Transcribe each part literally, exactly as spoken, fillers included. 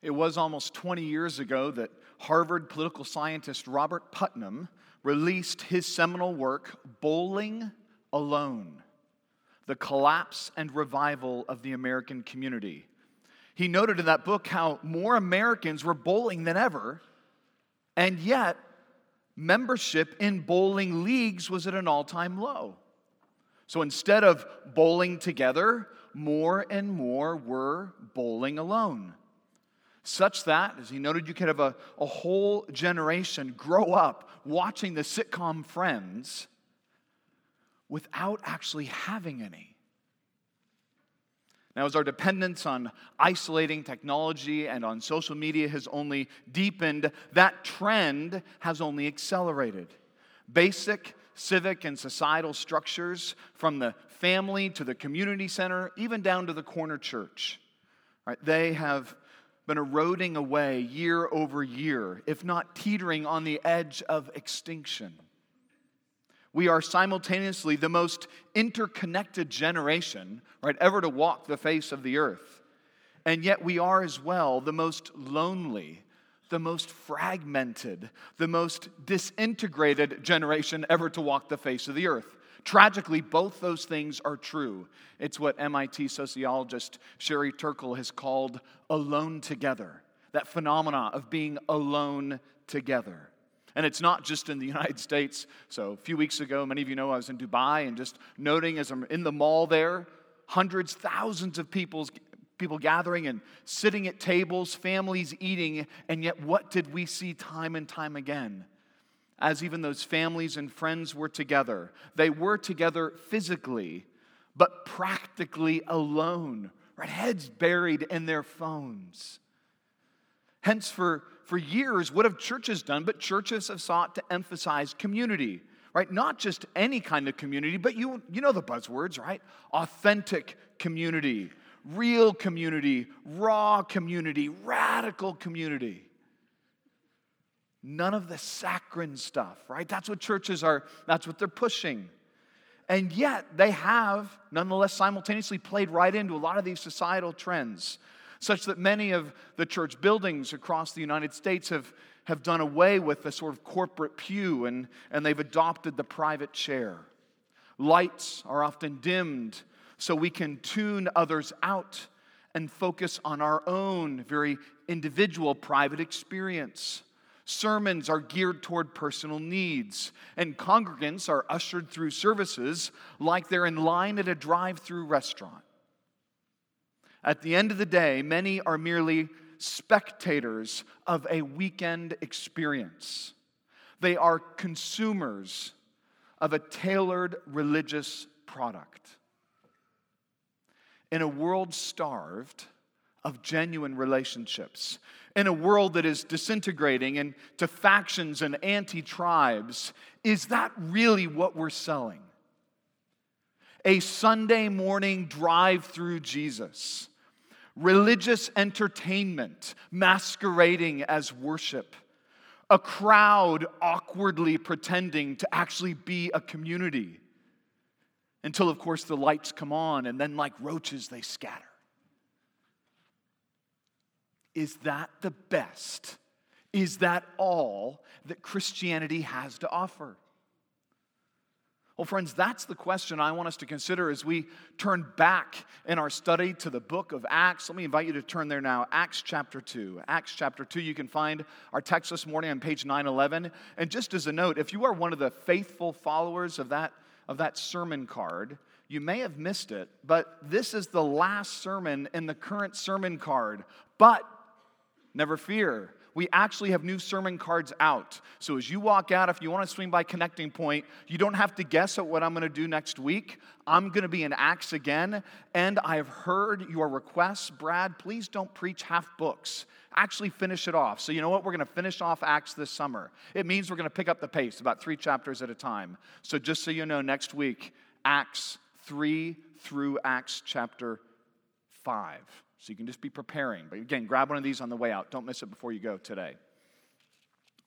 It was almost twenty years ago that Harvard political scientist Robert Putnam released his seminal work, Bowling Alone: The Collapse and Revival of the American Community. He noted in that book how more Americans were bowling than ever, and yet membership in bowling leagues was at an all-time low. So instead of bowling together, more and more were bowling alone. Such that, as he noted, you could have a, a whole generation grow up watching the sitcom Friends without actually having any. Now, as our dependence on isolating technology and on social media has only deepened, that trend has only accelerated. Basic civic and societal structures, from the family to the community center, even down to the corner church, right, they have been eroding away year over year, if not teetering on the edge of extinction. We are simultaneously the most interconnected generation, right, ever to walk the face of the earth. And yet we are as well the most lonely, the most fragmented, the most disintegrated generation ever to walk the face of the earth. Tragically, both those things are true. It's what M I T sociologist Sherry Turkle has called alone together, that phenomena of being alone together. And it's not just in the United States. So a few weeks ago, many of you know I was in Dubai, and just noting as I'm in the mall there, hundreds, thousands of people's, people gathering and sitting at tables, families eating, and yet what did we see time and time again? As even those families and friends were together, they were together physically, but practically alone, right? Heads buried in their phones. Hence, for, for years, what have churches done? But churches have sought to emphasize community, right? Not just any kind of community, but you, you know the buzzwords, right? Authentic community, real community, raw community, radical community. None of the saccharine stuff, right? That's what churches are, that's what they're pushing. And yet, they have, nonetheless, simultaneously played right into a lot of these societal trends, such that many of the church buildings across the United States have, have done away with the sort of corporate pew, and, and they've adopted the private chair. Lights are often dimmed so we can tune others out and focus on our own very individual private experience. Sermons are geared toward personal needs, and congregants are ushered through services like they're in line at a drive-through restaurant. At the end of the day, many are merely spectators of a weekend experience. They are consumers of a tailored religious product. In a world starved of genuine relationships, in a world that is disintegrating into factions and anti-tribes, is that really what we're selling? A Sunday morning drive-through Jesus, religious entertainment masquerading as worship, a crowd awkwardly pretending to actually be a community, until, of course, the lights come on, and then like roaches they scatter. Is that the best? Is that all that Christianity has to offer? Well, friends, that's the question I want us to consider as we turn back in our study to the book of Acts. Let me invite you to turn there now. Acts chapter two. Acts chapter two, you can find our text this morning on page nine eleven. And just as a note, if you are one of the faithful followers of that, of that sermon card, you may have missed it, but this is the last sermon in the current sermon card. But never fear, we actually have new sermon cards out. So as you walk out, if you want to swing by Connecting Point, you don't have to guess at what I'm going to do next week. I'm going to be in Acts again, and I have heard your requests. Brad, please don't preach half books. Actually finish it off. So you know what? We're going to finish off Acts this summer. It means we're going to pick up the pace, about three chapters at a time. So just so you know, next week, Acts three through Acts chapter five. So you can just be preparing. But again, grab one of these on the way out. Don't miss it before you go today.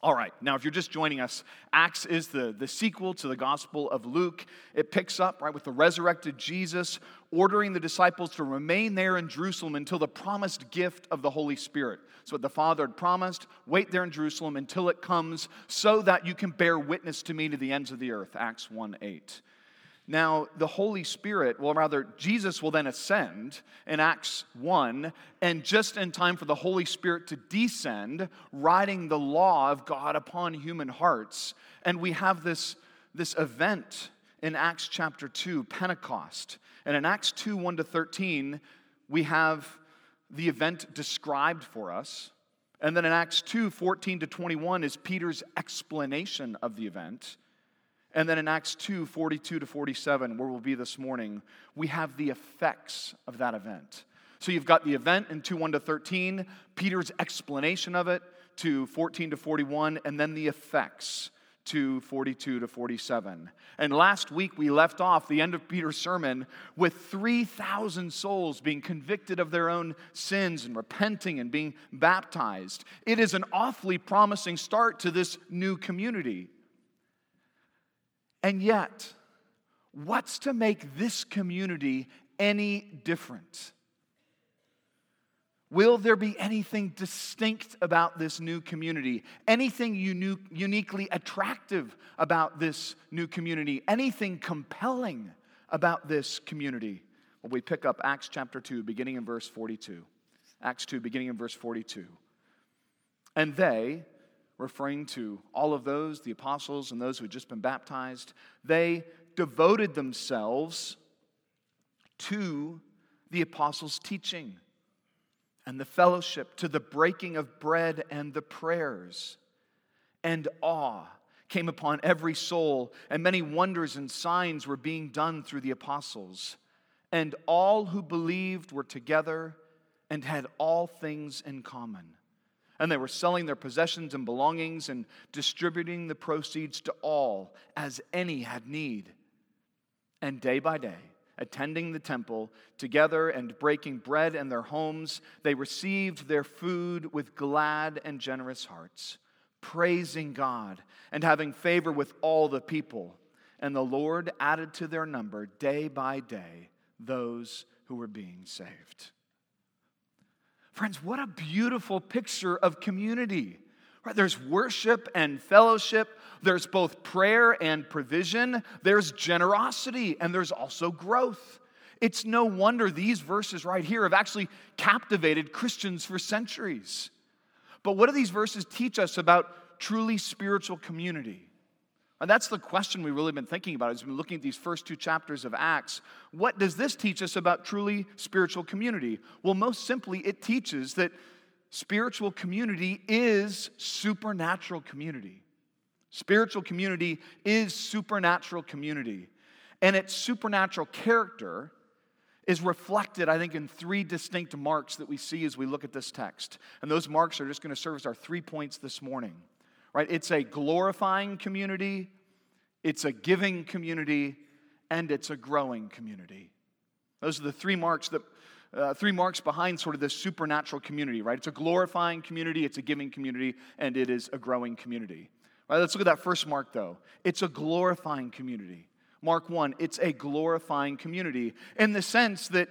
All right, now if you're just joining us, Acts is the, the sequel to the Gospel of Luke. It picks up, right, with the resurrected Jesus ordering the disciples to remain there in Jerusalem until the promised gift of the Holy Spirit. So what the Father had promised, wait there in Jerusalem until it comes so that you can bear witness to me to the ends of the earth, Acts one eight. Now, the Holy Spirit, well, rather, Jesus will then ascend in Acts one, and just in time for the Holy Spirit to descend, writing the law of God upon human hearts. And we have this, this event in Acts chapter two, Pentecost. And in Acts two, one to thirteen, we have the event described for us. And then in Acts two, fourteen to twenty-one is Peter's explanation of the event. And then in Acts two, forty-two to forty-seven, where we'll be this morning, we have the effects of that event. So you've got the event in two, one to thirteen, Peter's explanation of it to fourteen to forty-one, and then the effects to forty-two to forty-seven. And last week we left off the end of Peter's sermon with three thousand souls being convicted of their own sins and repenting and being baptized. It is an awfully promising start to this new community. And yet, what's to make this community any different? Will there be anything distinct about this new community? Anything uni- uniquely attractive about this new community? Anything compelling about this community? Well, we pick up Acts chapter two, beginning in verse forty-two. Acts two, beginning in verse forty-two. And they, referring to all of those, the apostles and those who had just been baptized, they devoted themselves to the apostles' teaching and the fellowship, to the breaking of bread and the prayers. And awe came upon every soul, and many wonders and signs were being done through the apostles. And all who believed were together and had all things in common. And they were selling their possessions and belongings and distributing the proceeds to all as any had need. And day by day, attending the temple together and breaking bread in their homes, they received their food with glad and generous hearts, praising God and having favor with all the people. And the Lord added to their number day by day those who were being saved. Friends, what a beautiful picture of community. Right? There's worship and fellowship. There's both prayer and provision. There's generosity, and there's also growth. It's no wonder these verses right here have actually captivated Christians for centuries. But what do these verses teach us about truly spiritual community? And that's the question we've really been thinking about as we've been looking at these first two chapters of Acts. What does this teach us about truly spiritual community? Well, most simply, it teaches that spiritual community is supernatural community. Spiritual community is supernatural community. And its supernatural character is reflected, I think, in three distinct marks that we see as we look at this text. And those marks are just going to serve as our three points this morning. Right? It's a glorifying community, it's a giving community, and it's a growing community. Those are the three marks that uh, three marks behind sort of this supernatural community, right? It's a glorifying community, it's a giving community, and it is a growing community. All right, let's look at that first mark, though. It's a glorifying community. Mark one, it's a glorifying community in the sense that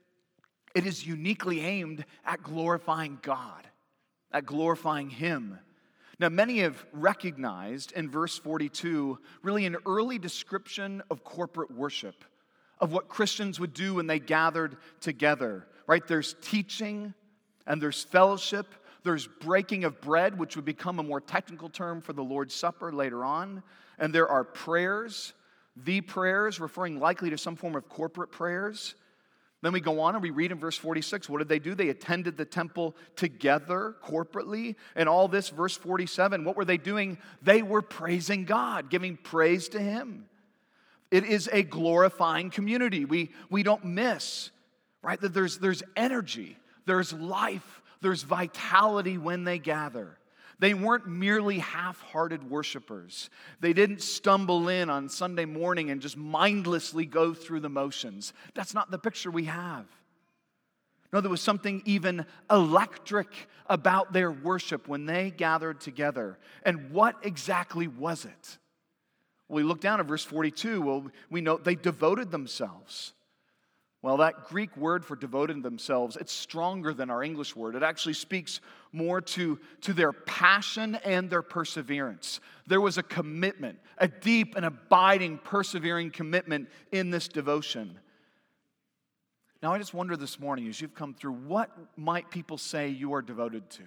it is uniquely aimed at glorifying God, at glorifying Him. Now, many have recognized in verse forty-two really an early description of corporate worship, of what Christians would do when they gathered together, right? There's teaching and there's fellowship. There's breaking of bread, which would become a more technical term for the Lord's Supper later on. And there are prayers, the prayers, referring likely to some form of corporate prayers. Then we go on and we read in verse forty-six, what did they do? They attended the temple together, corporately. And all this, verse forty-seven, what were they doing? They were praising God, giving praise to Him. It is a glorifying community. We, we don't miss, right, that there's, there's energy, there's life, there's vitality when they gather. They weren't merely half-hearted worshipers. They didn't stumble in on Sunday morning and just mindlessly go through the motions. That's not the picture we have. No, there was something even electric about their worship when they gathered together. And what exactly was it? We look down at verse forty-two. Well, we note they devoted themselves. Well, that Greek word for devoted themselves, it's stronger than our English word. It actually speaks more to, to their passion and their perseverance. There was a commitment, a deep and abiding, persevering commitment in this devotion. Now, I just wonder this morning, as you've come through, what might people say you are devoted to?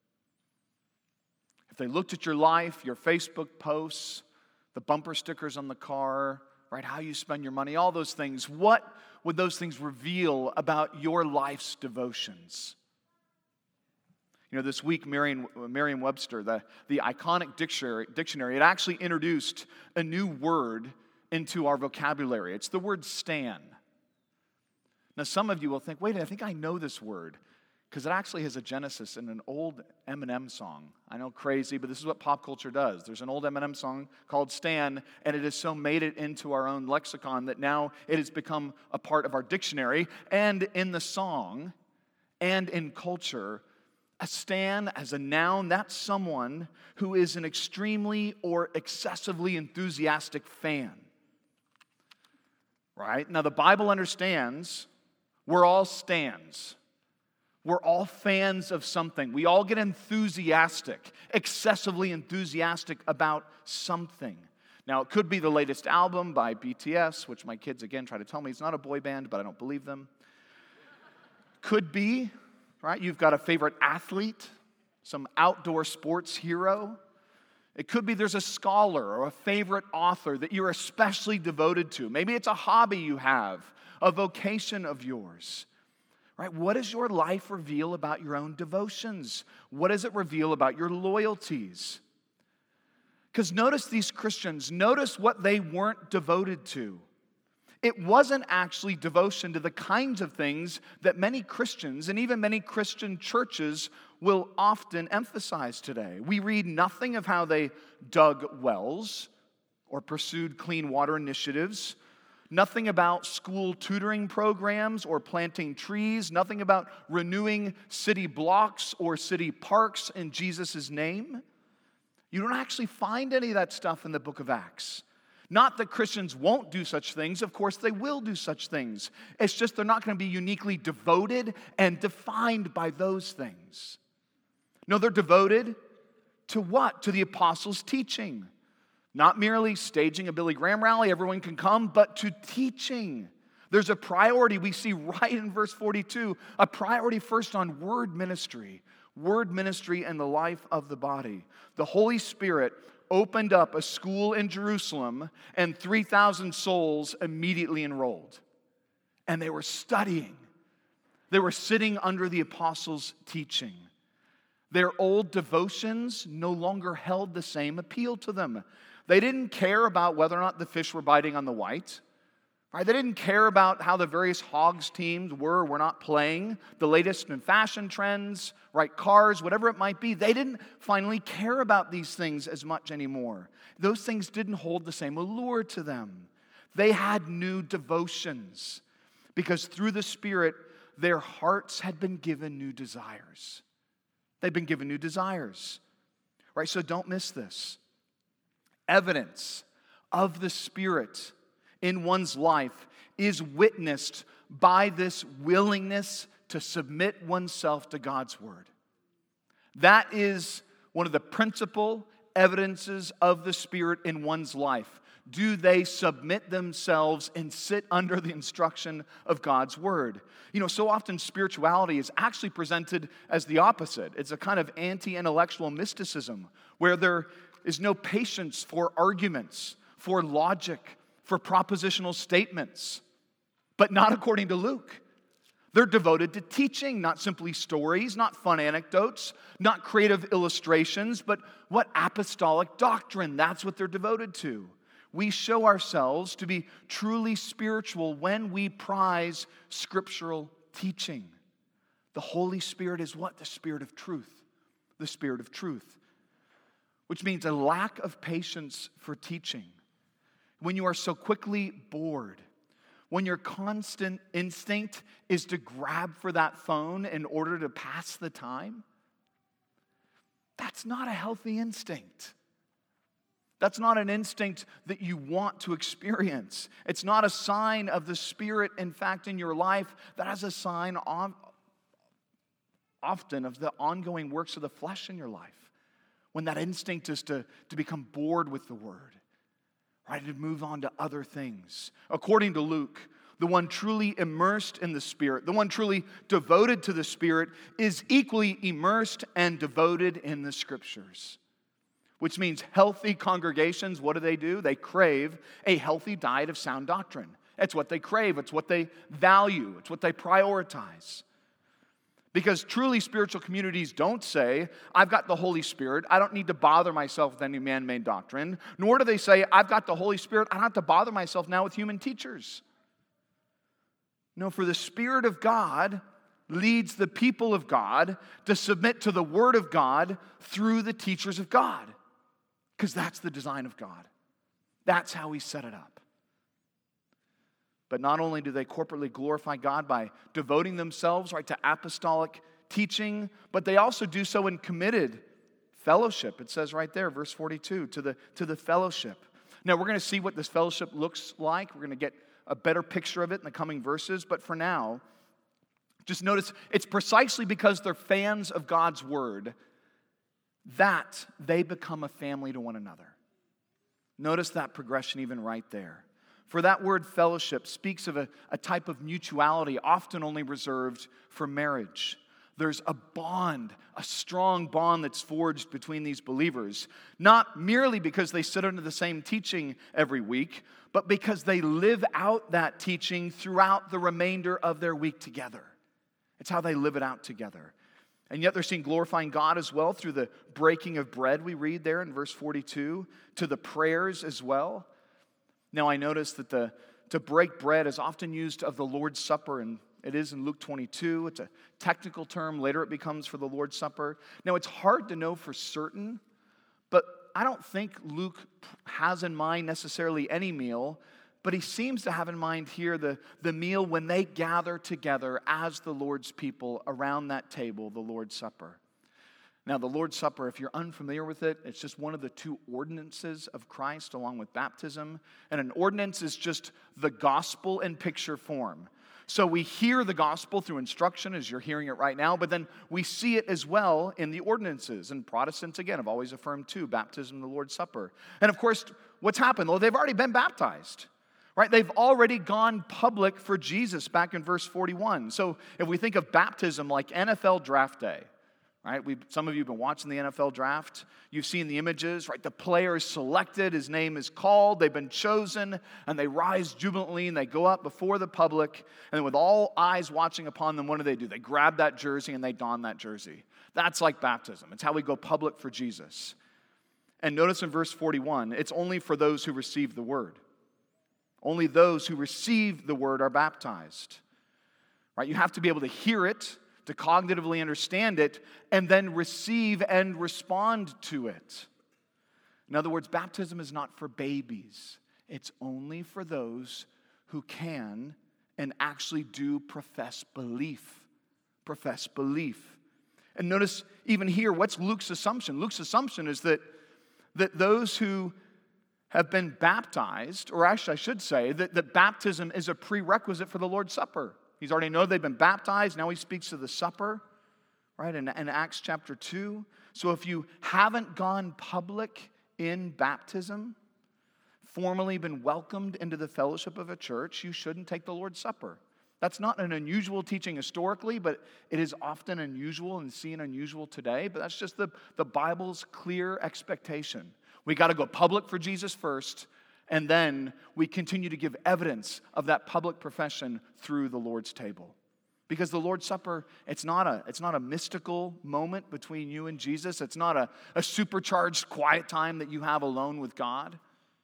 If they looked at your life, your Facebook posts, the bumper stickers on the car, right, how you spend your money, all those things, what would those things reveal about your life's devotions? You know, this week, Merriam, Merriam-Webster, the, the iconic dictionary, dictionary, it actually introduced a new word into our vocabulary. It's the word stan. Now, some of you will think, wait, I think I know this word, because it actually has a genesis in an old Eminem song. I know, crazy, but this is what pop culture does. There's an old Eminem song called Stan, and it has so made it into our own lexicon that now it has become a part of our dictionary. And in the song and in culture, a stan as a noun, that's someone who is an extremely or excessively enthusiastic fan. Right? Now, the Bible understands we're all stans. We're all fans of something. We all get enthusiastic, excessively enthusiastic about something. Now, it could be the latest album by B T S, which my kids, again, try to tell me it's not a boy band, but I don't believe them. Could be, right, you've got a favorite athlete, some outdoor sports hero. It could be there's a scholar or a favorite author that you're especially devoted to. Maybe it's a hobby you have, a vocation of yours. Right? What does your life reveal about your own devotions? What does it reveal about your loyalties? Because notice these Christians, notice what they weren't devoted to. It wasn't actually devotion to the kinds of things that many Christians and even many Christian churches will often emphasize today. We read nothing of how they dug wells or pursued clean water initiatives. Nothing about school tutoring programs or planting trees. Nothing about renewing city blocks or city parks in Jesus' name. You don't actually find any of that stuff in the book of Acts. Not that Christians won't do such things. Of course, they will do such things. It's just they're not going to be uniquely devoted and defined by those things. No, they're devoted to what? To the apostles' teaching. Not merely staging a Billy Graham rally, everyone can come, but to teaching. There's a priority we see right in verse forty-two, a priority first on word ministry. Word ministry and the life of the body. The Holy Spirit opened up a school in Jerusalem, and three thousand souls immediately enrolled. And they were studying. They were sitting under the apostles' teaching. Their old devotions no longer held the same appeal to them. They didn't care about whether or not the fish were biting on the white. Right? They didn't care about how the various Hogs teams were or were not playing, the latest in fashion trends, right, cars, whatever it might be. They didn't finally care about these things as much anymore. Those things didn't hold the same allure to them. They had new devotions because through the Spirit, their hearts had been given new desires. They've been given new desires. Right? So don't miss this. Evidence of the Spirit in one's life is witnessed by this willingness to submit oneself to God's Word. That is one of the principal evidences of the Spirit in one's life. Do they submit themselves and sit under the instruction of God's Word? You know, so often spirituality is actually presented as the opposite. It's a kind of anti-intellectual mysticism where there is no patience for arguments, for logic, for propositional statements, but not according to Luke. They're devoted to teaching, not simply stories, not fun anecdotes, not creative illustrations, but what? Apostolic doctrine. That's what they're devoted to. We show ourselves to be truly spiritual when we prize scriptural teaching. The Holy Spirit is what? The Spirit of truth. The Spirit of truth. Which means a lack of patience for teaching. When you are so quickly bored, when your constant instinct is to grab for that phone in order to pass the time, that's not a healthy instinct. That's not an instinct that you want to experience. It's not a sign of the Spirit, in fact, in your life. That is a sign of, often of the ongoing works of the flesh in your life. When that instinct is to, to become bored with the Word, right, to move on to other things. According to Luke, the one truly immersed in the Spirit, the one truly devoted to the Spirit, is equally immersed and devoted in the Scriptures. Which means healthy congregations, what do they do? They crave a healthy diet of sound doctrine. It's what they crave. It's what they value. It's what they prioritize. Because truly spiritual communities don't say, I've got the Holy Spirit, I don't need to bother myself with any man-made doctrine. Nor do they say, I've got the Holy Spirit, I don't have to bother myself now with human teachers. No, for the Spirit of God leads the people of God to submit to the Word of God through the teachers of God. Because that's the design of God. That's how He set it up. But not only do they corporately glorify God by devoting themselves, right, to apostolic teaching, but they also do so in committed fellowship. It says right there, verse forty-two, to the, to the fellowship. Now, we're going to see what this fellowship looks like. We're going to get a better picture of it in the coming verses. But for now, just notice, it's precisely because they're fans of God's Word that they become a family to one another. Notice that progression even right there. For that word fellowship speaks of a, a type of mutuality often only reserved for marriage. There's a bond, a strong bond that's forged between these believers, not merely because they sit under the same teaching every week, but because they live out that teaching throughout the remainder of their week together. It's how they live it out together. And yet they're seen glorifying God as well through the breaking of bread we read there in verse forty-two, to the prayers as well. Now I notice that the to break bread is often used of the Lord's Supper, and it is in Luke twenty-two. It's a technical term. Later it becomes for the Lord's Supper. Now it's hard to know for certain, but I don't think Luke has in mind necessarily any meal, but he seems to have in mind here the, the meal when they gather together as the Lord's people around that table, the Lord's Supper. Now, the Lord's Supper, if you're unfamiliar with it, it's just one of the two ordinances of Christ along with baptism. And an ordinance is just the gospel in picture form. So we hear the gospel through instruction as you're hearing it right now, but then we see it as well in the ordinances. And Protestants, again, have always affirmed too, baptism and the Lord's Supper. And of course, what's happened? Well, they've already been baptized. Right? They've already gone public for Jesus back in verse forty-one. So if we think of baptism like N F L draft day, right? We some of you have been watching the N F L draft. You've seen the images, right? The player is selected, his name is called, they've been chosen, and they rise jubilantly and they go up before the public, and with all eyes watching upon them, what do they do? They grab that jersey and they don that jersey. That's like baptism. It's how we go public for Jesus. And notice in verse forty-one, it's only for those who receive the word. Only those who receive the word are baptized. Right? You have to be able to hear it, to cognitively understand it, and then receive and respond to it. In other words, baptism is not for babies. It's only for those who can and actually do profess belief. Profess belief. And notice even here, what's Luke's assumption? Luke's assumption is that, that those who have been baptized, or actually I should say, that, that baptism is a prerequisite for the Lord's Supper. He's already known they've been baptized. Now he speaks to the supper, right, in, in Acts chapter two. So if you haven't gone public in baptism, formally been welcomed into the fellowship of a church, you shouldn't take the Lord's Supper. That's not an unusual teaching historically, but it is often unusual and seen unusual today. But that's just the, the Bible's clear expectation. We got to go public for Jesus first, and then we continue to give evidence of that public profession through the Lord's table. Because the Lord's Supper, it's not a, it's not a mystical moment between you and Jesus. It's not a, a supercharged quiet time that you have alone with God.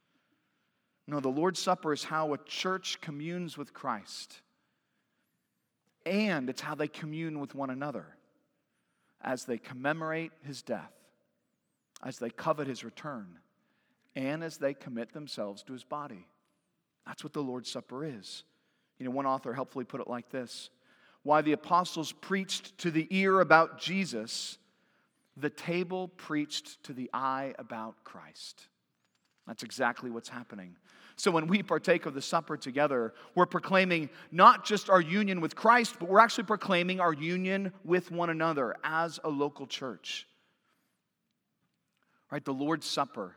No, the Lord's Supper is how a church communes with Christ. And it's how they commune with one another as they commemorate his death, as they covet his return, and as they commit themselves to his body. That's what the Lord's Supper is. You know, one author helpfully put it like this: why the apostles preached to the ear about Jesus, the table preached to the eye about Christ. That's exactly what's happening. So when we partake of the supper together, we're proclaiming not just our union with Christ, but we're actually proclaiming our union with one another as a local church. Right? The Lord's Supper,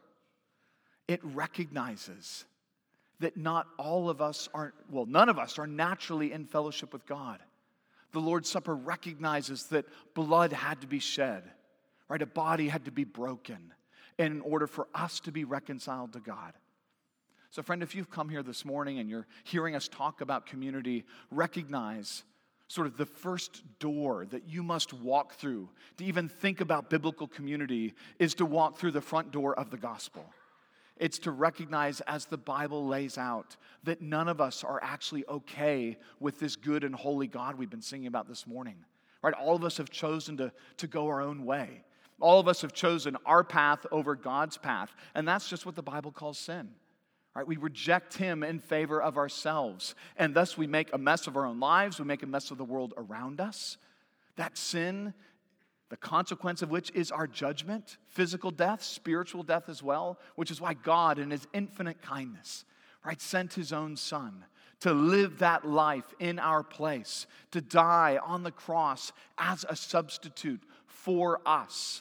it recognizes that not all of us are, well, none of us are naturally in fellowship with God. The Lord's Supper recognizes that blood had to be shed, right? A body had to be broken in order for us to be reconciled to God. So friend, if you've come here this morning and you're hearing us talk about community, recognize sort of the first door that you must walk through to even think about biblical community is to walk through the front door of the gospel. It's to recognize, as the Bible lays out, that none of us are actually okay with this good and holy God we've been singing about this morning. Right? All of us have chosen to, to go our own way. All of us have chosen our path over God's path. And that's just what the Bible calls sin. Right? We reject Him in favor of ourselves. And thus we make a mess of our own lives. We make a mess of the world around us. That sin, the consequence of which is our judgment, physical death, spiritual death as well, which is why God in His infinite kindness, right, sent His own Son to live that life in our place, to die on the cross as a substitute for us,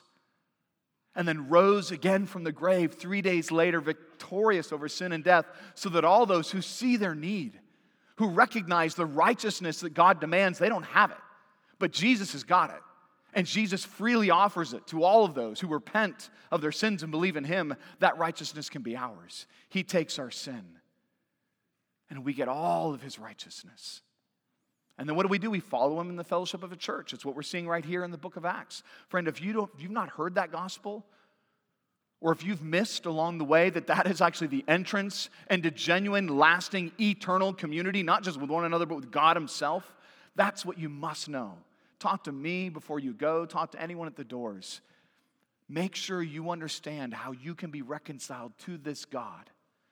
and then rose again from the grave three days later, victorious over sin and death, so that all those who see their need, who recognize the righteousness that God demands, they don't have it, but Jesus has got it. And Jesus freely offers it to all of those who repent of their sins and believe in Him. That righteousness can be ours. He takes our sin, and we get all of His righteousness. And then what do we do? We follow Him in the fellowship of a church. It's what we're seeing right here in the book of Acts. Friend, if, you don't, if you've not heard that gospel, or if you've missed along the way that that is actually the entrance into genuine, lasting, eternal community, not just with one another, but with God Himself, that's what you must know. Talk to me before you go. Talk to anyone at the doors. Make sure you understand how you can be reconciled to this God.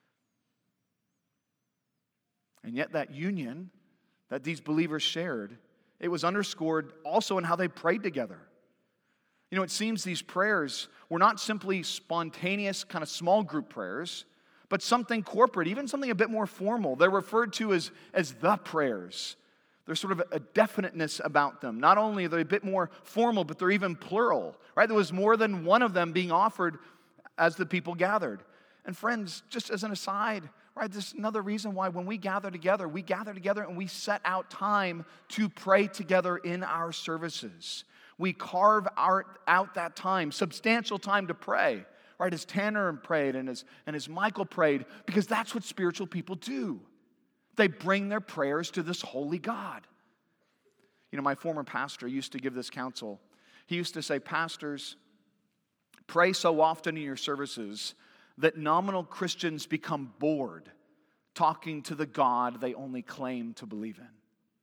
And yet that union that these believers shared, it was underscored also in how they prayed together. You know, it seems these prayers were not simply spontaneous kind of small group prayers, but something corporate, even something a bit more formal. They're referred to as, as the prayers. There's sort of a definiteness about them. Not only are they a bit more formal, but they're even plural, right? There was more than one of them being offered as the people gathered. And friends, just as an aside, right, this is another reason why when we gather together, we gather together and we set out time to pray together in our services. We carve our, out that time, substantial time to pray, right, as Tanner prayed and as, and as Michael prayed, because that's what spiritual people do. They bring their prayers to this holy God. You know, my former pastor used to give this counsel. He used to say, pastors, pray so often in your services that nominal Christians become bored talking to the God they only claim to believe in.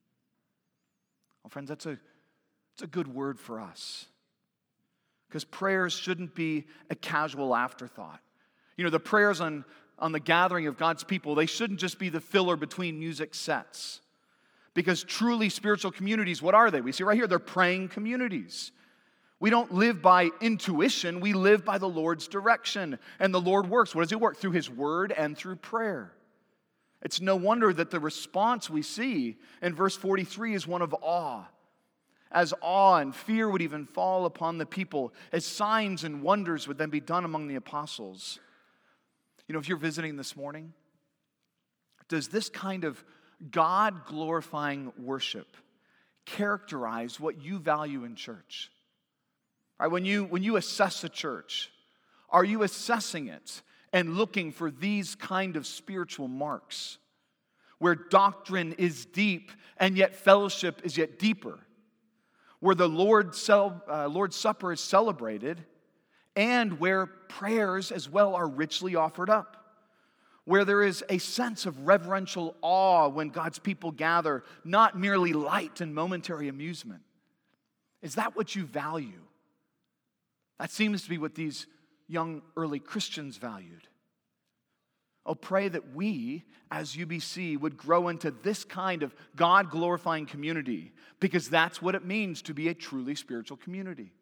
Well, friends, that's a, that's a good word for us. Because prayers shouldn't be a casual afterthought. You know, the prayers on, on the gathering of God's people, they shouldn't just be the filler between music sets. Because truly spiritual communities, what are they? We see right here, they're praying communities. We don't live by intuition, we live by the Lord's direction. And the Lord works. What does He work? Through His Word and through prayer. It's no wonder that the response we see in verse forty-three is one of awe. As awe and fear would even fall upon the people, as signs and wonders would then be done among the apostles. You know, if you're visiting this morning, does this kind of God-glorifying worship characterize what you value in church? Right, when you, when you assess a church, are you assessing it and looking for these kind of spiritual marks where doctrine is deep and yet fellowship is yet deeper, where the Lord cel- uh, Lord's Supper is celebrated and where prayers as well are richly offered up, where there is a sense of reverential awe when God's people gather, not merely light and momentary amusement? Is that what you value? That seems to be what these young early Christians valued. Oh, pray that we, as U B C, would grow into this kind of God-glorifying community, because that's what it means to be a truly spiritual community.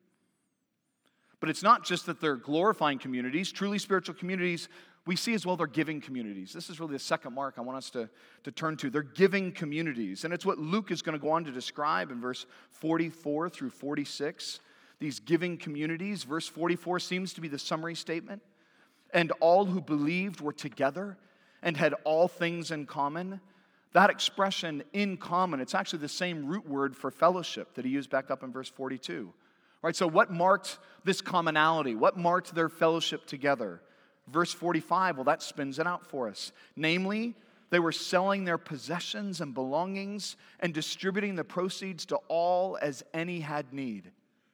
But it's not just that they're glorifying communities. Truly spiritual communities, we see as well they're giving communities. This is really the second mark I want us to, to turn to. They're giving communities. And it's what Luke is going to go on to describe in verse forty-four through forty-six. These giving communities. Verse forty-four seems to be the summary statement. And all who believed were together and had all things in common. That expression, in common, it's actually the same root word for fellowship that he used back up in verse forty-two. Right, so what marked this commonality? What marked their fellowship together? Verse forty-five, well, that spins it out for us. Namely, they were selling their possessions and belongings and distributing the proceeds to all as any had need.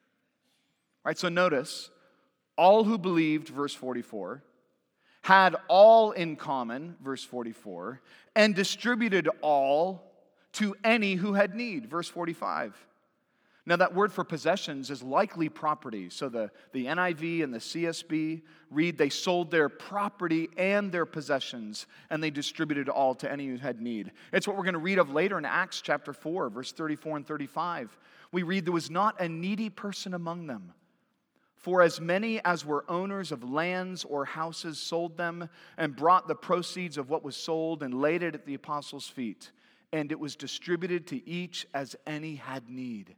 Right, so notice, all who believed, verse forty-four, had all in common, verse forty-four, and distributed all to any who had need, verse forty-five. Now, that word for possessions is likely property. So the, the N I V and the C S B read, they sold their property and their possessions, and they distributed all to any who had need. It's what we're going to read of later in Acts chapter four, verse thirty-four and thirty-five. We read, there was not a needy person among them. For as many as were owners of lands or houses sold them and brought the proceeds of what was sold and laid it at the apostles' feet, and it was distributed to each as any had need.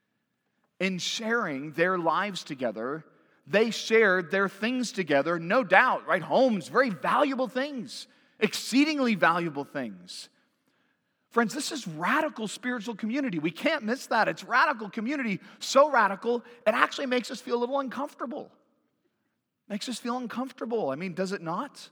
In sharing their lives together, they shared their things together, no doubt, right? Homes, very valuable things, exceedingly valuable things. Friends, this is radical spiritual community. We can't miss that. It's radical community, so radical, it actually makes us feel a little uncomfortable. Makes us feel uncomfortable. I mean, does it not?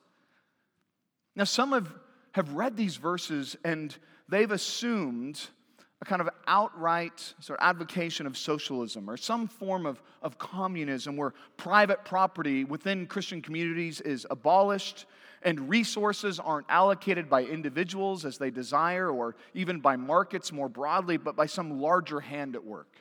Now, some have, have read these verses and they've assumed a kind of outright sort of advocation of socialism or some form of, of communism where private property within Christian communities is abolished and resources aren't allocated by individuals as they desire or even by markets more broadly, but by some larger hand at work.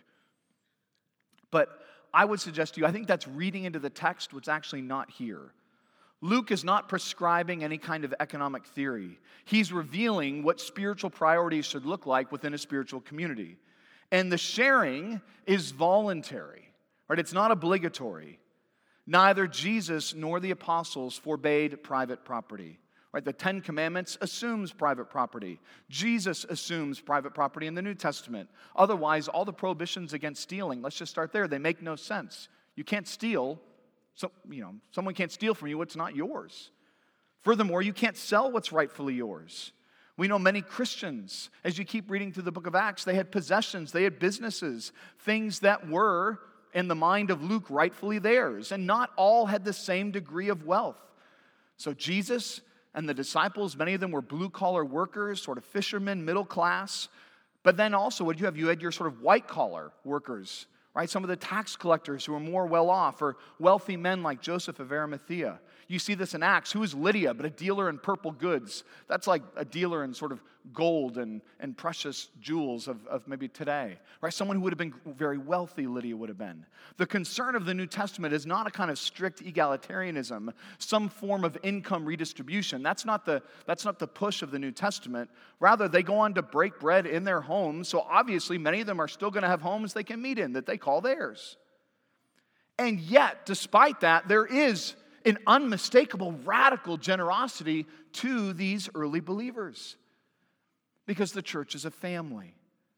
But I would suggest to you, I think that's reading into the text what's actually not here. Luke is not prescribing any kind of economic theory. He's revealing what spiritual priorities should look like within a spiritual community. And the sharing is voluntary, right? It's not obligatory. Neither Jesus nor the apostles forbade private property. Right? The Ten Commandments assumes private property. Jesus assumes private property in the New Testament. Otherwise, all the prohibitions against stealing, let's just start there, they make no sense. You can't steal. So, you know, someone can't steal from you what's not yours. Furthermore, you can't sell what's rightfully yours. We know many Christians, as you keep reading through the book of Acts, they had possessions, they had businesses, things that were, in the mind of Luke, rightfully theirs. And not all had the same degree of wealth. So Jesus and the disciples, many of them were blue-collar workers, sort of fishermen, middle class. But then also, what did you have? You had your sort of white-collar workers, right? Some of the tax collectors who were more well-off, or wealthy men like Joseph of Arimathea. You see this in Acts. Who is Lydia but a dealer in purple goods? That's like a dealer in sort of gold and, and precious jewels of, of maybe today. Right? Someone who would have been very wealthy, Lydia would have been. The concern of the New Testament is not a kind of strict egalitarianism, some form of income redistribution. That's not the, that's not the push of the New Testament. Rather, they go on to break bread in their homes, so obviously many of them are still going to have homes they can meet in that they call theirs. And yet, despite that, there is an unmistakable radical generosity to these early believers. Because the church is a family.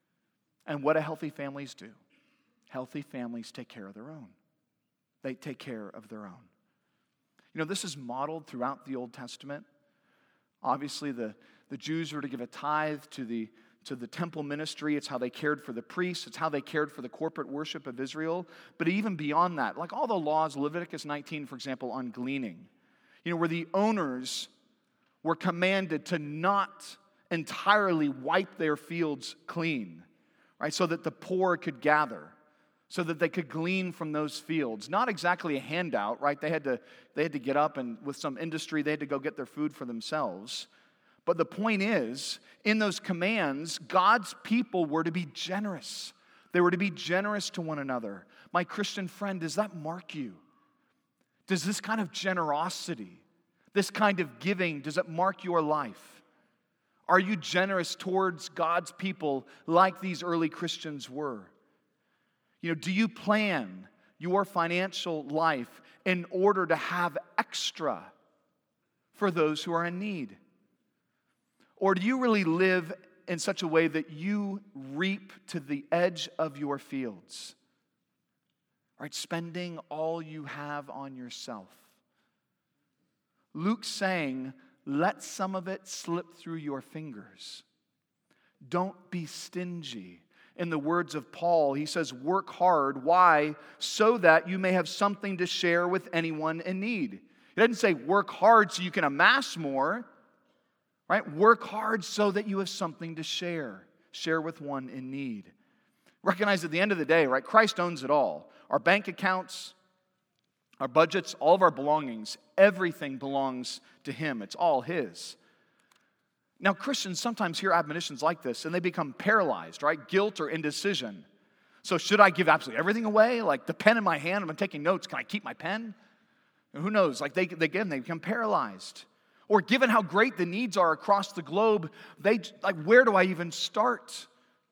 And what do healthy families do? Healthy families take care of their own. They take care of their own. You know, this is modeled throughout the Old Testament. Obviously, the, the Jews were to give a tithe to the to the temple ministry. It's how they cared for the priests. It's how they cared for the corporate worship of Israel. But even beyond that, like all the laws, Leviticus nineteen, for example, on gleaning, you know, where the owners were commanded to not entirely wipe their fields clean, right, so that the poor could gather, so that they could glean from those fields. Not exactly a handout, right? They had to, they had to get up and with some industry, they had to go get their food for themselves. But the point is, in those commands, God's people were to be generous. They were to be generous to one another. My Christian friend, does that mark you? Does this kind of generosity, This kind of giving, does it mark your life? Are you generous towards God's people like these early Christians were? You know, do you plan your financial life in order to have extra for those who are in need? Or do you really live in such a way that you reap to the edge of your fields? Right, spending all you have on yourself. Luke's saying, let some of it slip through your fingers. Don't be stingy. In the words of Paul, he says, work hard. Why? So that you may have something to share with anyone in need. He doesn't say work hard so you can amass more. Right? Work hard so that you have something to share. Share with one in need. Recognize at the end of the day, right? Christ owns it all. Our bank accounts, our budgets, all of our belongings, everything belongs to Him. It's all His. Now, Christians sometimes hear admonitions like this and they become paralyzed, right? Guilt or indecision. So should I give absolutely everything away? Like the pen in my hand, I'm taking notes. Can I keep my pen? And who knows? Like they, they, again, they become paralyzed. Or given how great the needs are across the globe, they like, where do I even start?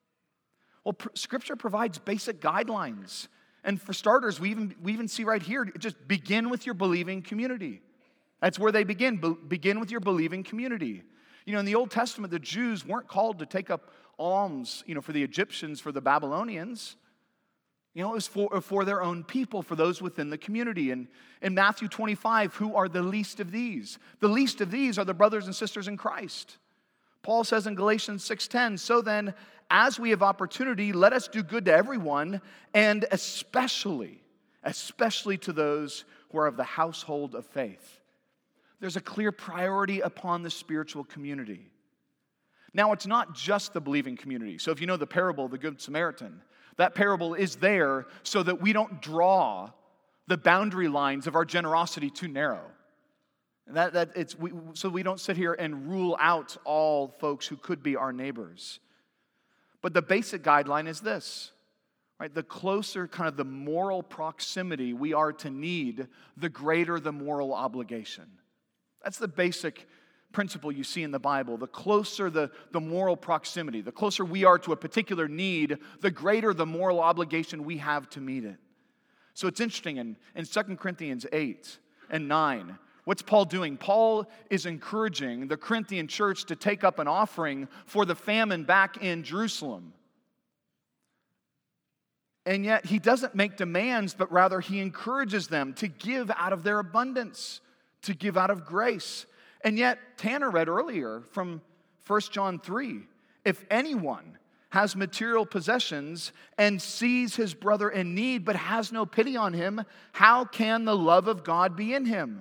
Well, pr- Scripture provides basic guidelines. And for starters, we even, we even see right here, just begin with your believing community. That's where they begin. Be- begin with your believing community. You know, in the Old Testament, the Jews weren't called to take up alms, you know, for the Egyptians, for the Babylonians. You know, it was for, for their own people, for those within the community. And in Matthew twenty-five, who are the least of these? The least of these are the brothers and sisters in Christ. Paul says in Galatians six ten, so then, as we have opportunity, let us do good to everyone, and especially, especially to those who are of the household of faith. There's a clear priority upon the spiritual community. Now, it's not just the believing community. So if you know the parable of the Good Samaritan, that parable is there so that we don't draw the boundary lines of our generosity too narrow. That, that it's, we, so we don't sit here and rule out all folks who could be our neighbors. But the basic guideline is this, right? The closer kind of the moral proximity we are to need, the greater the moral obligation. That's the basic principle you see in the Bible. The closer the, the moral proximity, the closer we are to a particular need, the greater the moral obligation we have to meet it. So it's interesting, in, in Second Corinthians eight and nine, what's Paul doing? Paul is encouraging the Corinthian church to take up an offering for the famine back in Jerusalem. And yet he doesn't make demands, but rather he encourages them to give out of their abundance, to give out of grace. And yet, Tanner read earlier from First John three, if anyone has material possessions and sees his brother in need but has no pity on him, how can the love of God be in him?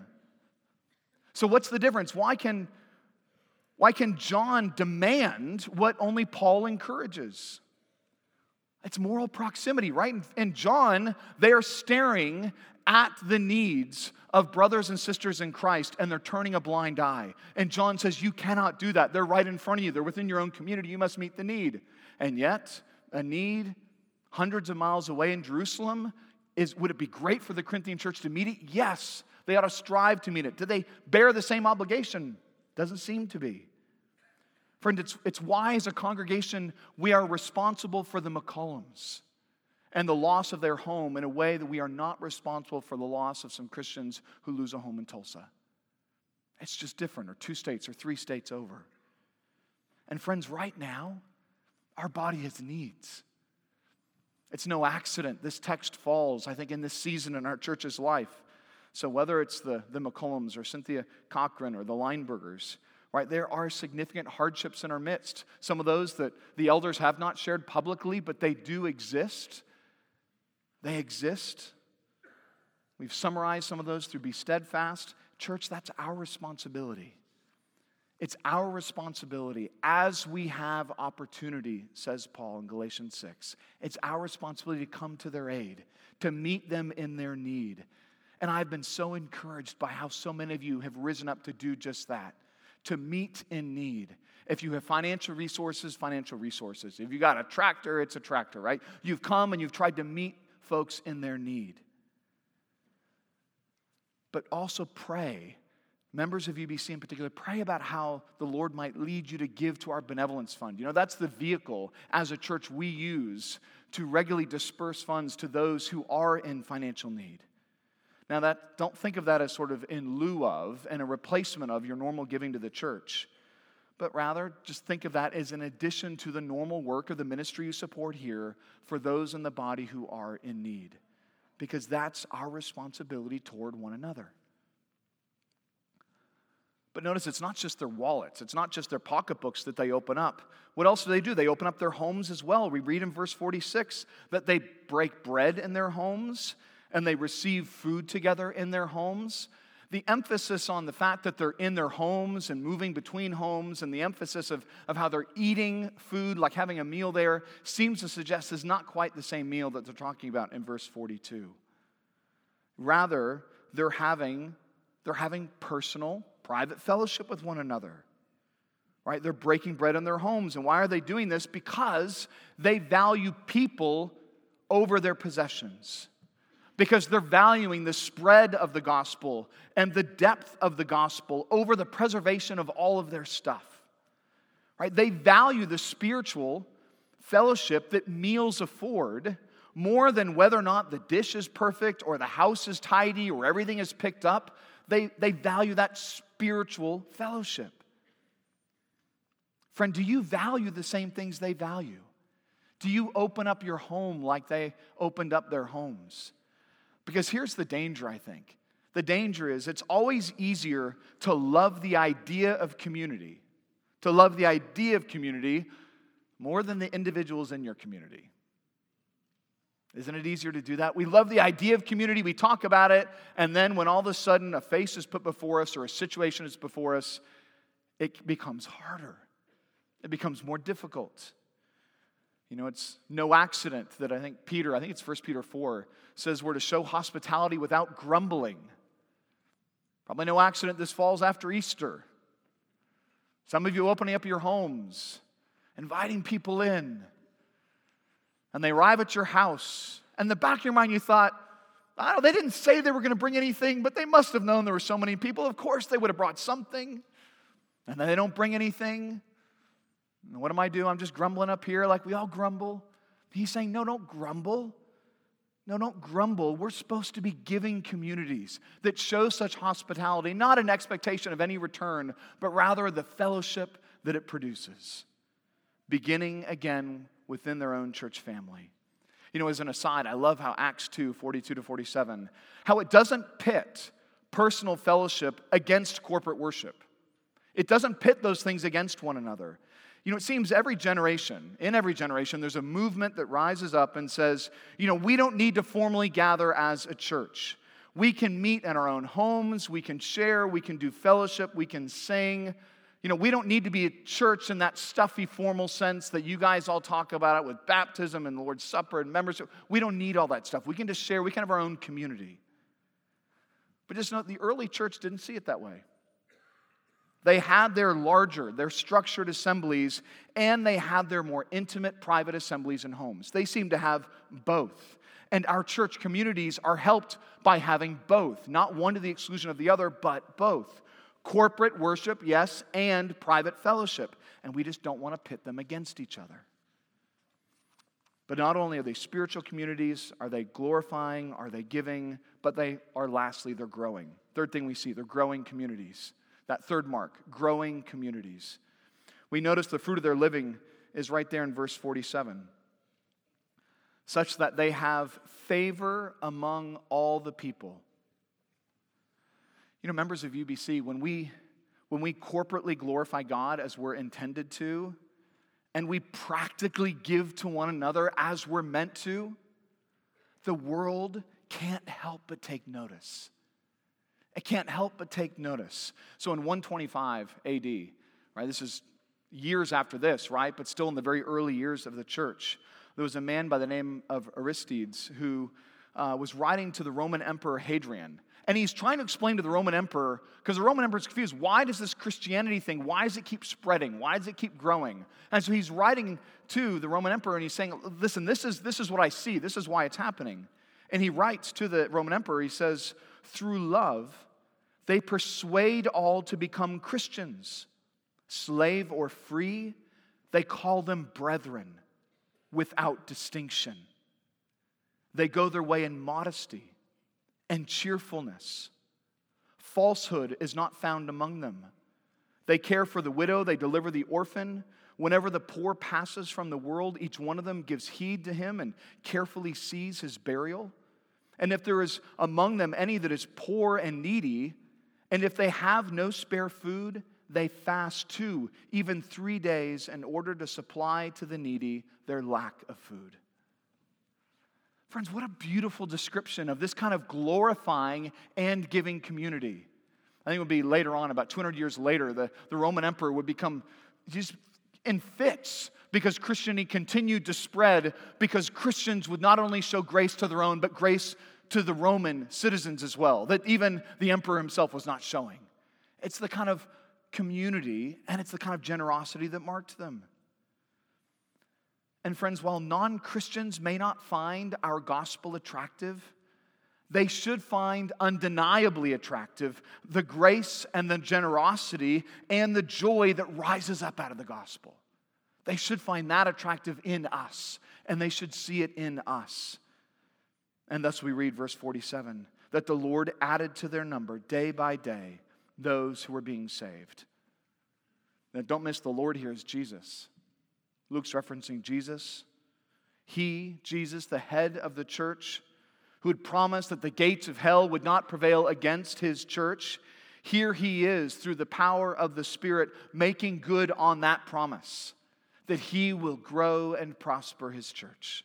So what's the difference? Why can, why can John demand what only Paul encourages? It's moral proximity, right? In John, they are staring at the needs of brothers and sisters in Christ, and they're turning a blind eye. And John says, you cannot do that. They're right in front of you. They're within your own community. You must meet the need. And yet, a need hundreds of miles away in Jerusalem, is would it be great for the Corinthian church to meet it? Yes. They ought to strive to meet it. Do they bear the same obligation? Doesn't seem to be. Friend, it's, it's why as a congregation we are responsible for the McCollums and the loss of their home in a way that we are not responsible for the loss of some Christians who lose a home in Tulsa. It's just different, or two states or three states over. And friends, right now, our body has needs. It's no accident this text falls, I think, in this season in our church's life. So whether it's the, the McCollums or Cynthia Cochran or the Linebergers, right, there are significant hardships in our midst. Some of those that the elders have not shared publicly, but they do exist. They exist. We've summarized some of those through Be Steadfast. Church, that's our responsibility. It's our responsibility as we have opportunity, says Paul in Galatians six. It's our responsibility to come to their aid, to meet them in their need. And I've been so encouraged by how so many of you have risen up to do just that, to meet in need. If you have financial resources, financial resources. If you got a tractor, it's a tractor, right? You've come and you've tried to meet folks in their need. But also pray Members of U B C in particular, pray about how the Lord might lead you to give to our benevolence fund. You know, that's the vehicle as a church we use to regularly disperse funds to those who are in financial need. Now, that don't think of that as sort of in lieu of and a replacement of your normal giving to the church, but rather just think of that as an addition to the normal work of the ministry you support here for those in the body who are in need, because that's our responsibility toward one another. But notice it's not just their wallets. It's not just their pocketbooks that they open up. What else do they do? They open up their homes as well. We read in verse forty-six that they break bread in their homes and they receive food together in their homes. The emphasis on the fact that they're in their homes and moving between homes, and the emphasis of, of how they're eating food, like having a meal there, seems to suggest is not quite the same meal that they're talking about in verse forty-two. Rather, they're having, they're having personal, private fellowship with one another. Right? They're breaking bread in their homes. And why are they doing this? Because they value people over their possessions. Because they're valuing the spread of the gospel and the depth of the gospel over the preservation of all of their stuff. Right? They value the spiritual fellowship that meals afford more than whether or not the dish is perfect or the house is tidy or everything is picked up. They, they value that spiritual fellowship. Friend, do you value the same things they value? Do you open up your home like they opened up their homes? Because here's the danger, I think. The danger is it's always easier to love the idea of community, to love the idea of community more than the individuals in your community. Isn't it easier to do that? We love the idea of community, we talk about it, and then when all of a sudden a face is put before us or a situation is before us, it becomes harder. It becomes more difficult. You know, it's no accident that I think Peter, I think it's First Peter four, says we're to show hospitality without grumbling. Probably no accident this falls after Easter. Some of you opening up your homes, inviting people in, and they arrive at your house. And in the back of your mind you thought, I don't know, they didn't say they were going to bring anything, but they must have known there were so many people. Of course they would have brought something. And then they don't bring anything. And what am I doing? I'm just grumbling up here like we all grumble. He's saying, no, don't grumble. No, don't grumble. We're supposed to be giving communities that show such hospitality, not an expectation of any return, but rather the fellowship that it produces. Beginning again within their own church family. You know, as an aside, I love how Acts two, forty-two to forty-seven, how it doesn't pit personal fellowship against corporate worship. It doesn't pit those things against one another. You know, it seems every generation, in every generation, there's a movement that rises up and says, you know, we don't need to formally gather as a church. We can meet in our own homes, we can share, we can do fellowship, we can sing. You know, we don't need to be a church in that stuffy formal sense that you guys all talk about it with baptism and the Lord's Supper and membership. We don't need all that stuff. We can just share, we can have our own community. But just note, the early church didn't see it that way. They had their larger, their structured assemblies, and they had their more intimate private assemblies and homes. They seem to have both. And our church communities are helped by having both. Not one to the exclusion of the other, but both. Corporate worship, yes, and private fellowship. And we just don't want to pit them against each other. But not only are they spiritual communities, are they glorifying, are they giving, but they are, lastly, they're growing. Third thing we see, they're growing communities. That third mark, growing communities. We notice the fruit of their living is right there in verse forty-seven. Such that they have favor among all the people. You know, members of U B C, when we, when we corporately glorify God as we're intended to, and we practically give to one another as we're meant to, the world can't help but take notice. It can't help but take notice. So in one twenty-five A D, right, this is years after this, right, but still in the very early years of the church, there was a man by the name of Aristides who uh, was writing to the Roman Emperor Hadrian. And he's trying to explain to the Roman Emperor, because the Roman Emperor is confused, why does this Christianity thing, why does it keep spreading? Why does it keep growing? And so he's writing to the Roman Emperor and he's saying, listen, this is, this is what I see. This is why it's happening. And he writes to the Roman Emperor, he says, through love, They persuade all to become Christians. Slave or free, they call them brethren without distinction. They go their way in modesty and cheerfulness. Falsehood is not found among them. They care for the widow, they deliver the orphan. Whenever the poor passes from the world, each one of them gives heed to him and carefully sees his burial. And if there is among them any that is poor and needy, and if they have no spare food, they fast two, even three days, in order to supply to the needy their lack of food. Friends, what a beautiful description of this kind of glorifying and giving community. I think it would be later on, about two hundred years later, the, the Roman emperor would become just in fits because Christianity continued to spread, because Christians would not only show grace to their own, but grace to the Roman citizens as well, that even the emperor himself was not showing. It's the kind of community and it's the kind of generosity that marked them. And friends, while non-Christians may not find our gospel attractive, they should find undeniably attractive the grace and the generosity and the joy that rises up out of the gospel. They should find that attractive in us, and they should see it in us. And thus we read verse forty-seven, that the Lord added to their number day by day those who were being saved. Now don't miss, the Lord here is Jesus. Luke's referencing Jesus. He, Jesus, the head of the church, who had promised that the gates of hell would not prevail against his church. Here he is, through the power of the Spirit, making good on that promise, that he will grow and prosper his church.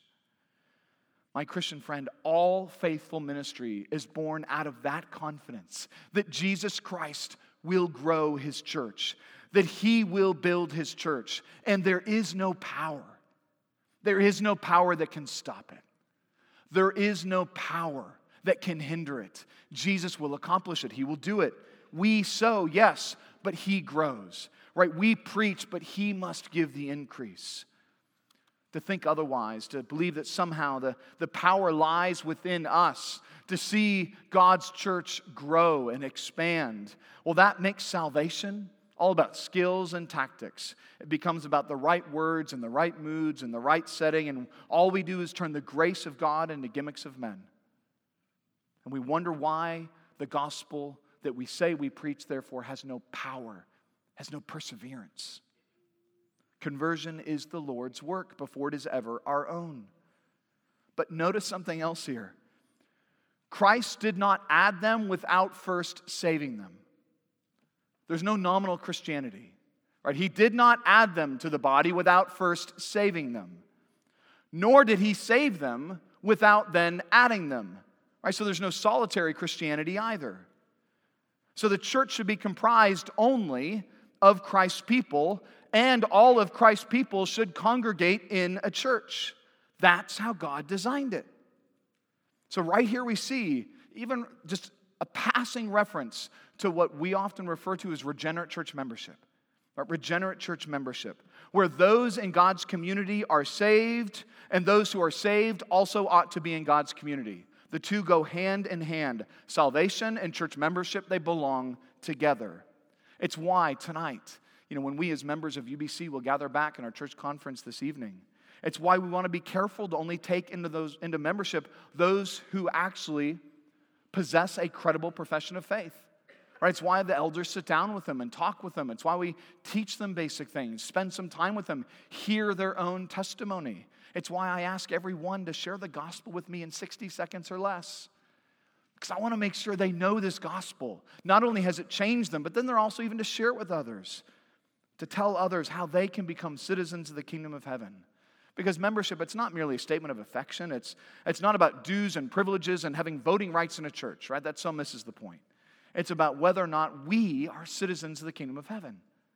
My Christian friend, all faithful ministry is born out of that confidence that Jesus Christ will grow his church, that he will build his church, and there is no power. There is no power that can stop it. There is no power that can hinder it. Jesus will accomplish it. He will do it. We sow, yes, but he grows. Right? We preach, but he must give the increase. To think otherwise, to believe that somehow the, the power lies within us to see God's church grow and expand, well, that makes salvation all about skills and tactics. It becomes about the right words and the right moods and the right setting, and all we do is turn the grace of God into gimmicks of men. And we wonder why the gospel that we say we preach, therefore, has no power, has no perseverance. Conversion is the Lord's work before it is ever our own. But notice something else here. Christ did not add them without first saving them. There's no nominal Christianity, right? He did not add them to the body without first saving them. Nor did he save them without then adding them, right? So there's no solitary Christianity either. So the church should be comprised only of Christ's people, and all of Christ's people should congregate in a church. That's how God designed it. So right here we see even just a passing reference to what we often refer to as regenerate church membership. Right? Regenerate church membership, where those in God's community are saved, and those who are saved also ought to be in God's community. The two go hand in hand. Salvation and church membership, they belong together. It's why tonight, you know, when we as members of U B C will gather back in our church conference this evening, it's why we want to be careful to only take into those into membership those who actually possess a credible profession of faith. Right? It's why the elders sit down with them and talk with them. It's why we teach them basic things, spend some time with them, hear their own testimony. It's why I ask everyone to share the gospel with me in sixty seconds or less. Because I want to make sure they know this gospel. Not only has it changed them, but then they're also even to share it with others, to tell others how they can become citizens of the kingdom of heaven. Because membership, it's not merely a statement of affection. It's, it's not about dues and privileges and having voting rights in a church, right? That so misses the point. It's about whether or not we are citizens of the kingdom of heaven.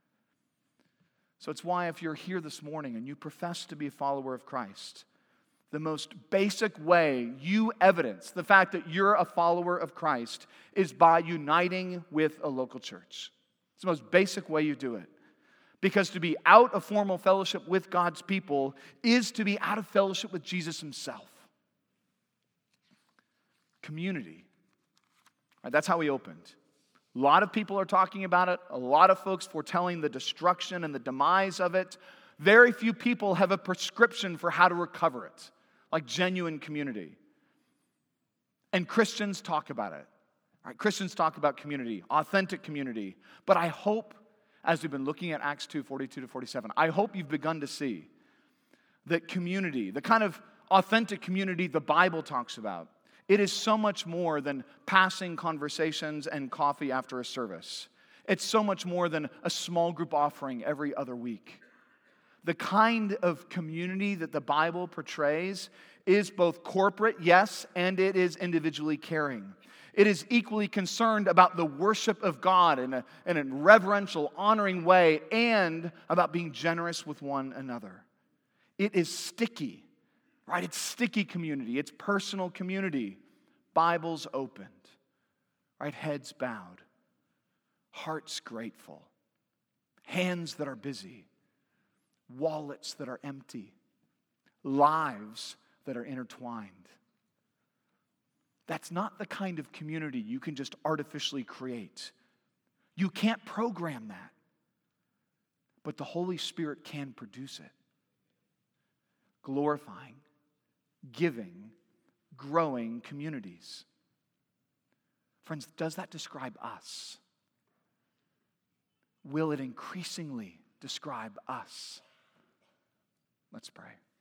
So it's why if you're here this morning and you profess to be a follower of Christ, the most basic way you evidence the fact that you're a follower of Christ is by uniting with a local church. It's the most basic way you do it. Because to be out of formal fellowship with God's people is to be out of fellowship with Jesus himself. Community. Right, that's how we opened. A lot of people are talking about it. A lot of folks foretelling the destruction and the demise of it. Very few people have a prescription for how to recover it, like genuine community. And Christians talk about it. All right, Christians talk about community, authentic community. But I hope, as we've been looking at Acts two, forty-two to forty-seven, I hope you've begun to see that community, the kind of authentic community the Bible talks about, it is so much more than passing conversations and coffee after a service. It's so much more than a small group offering every other week. The kind of community that the Bible portrays is both corporate, yes, and it is individually caring. It is equally concerned about the worship of God in a, in a reverential, honoring way, and about being generous with one another. It is sticky, right? It's sticky community. It's personal community. Bibles opened, right? Heads bowed, hearts grateful, hands that are busy, wallets that are empty, lives that are intertwined. That's not the kind of community you can just artificially create. You can't program that. But the Holy Spirit can produce it. Glorifying, giving, growing communities. Friends, does that describe us? Will it increasingly describe us? Let's pray.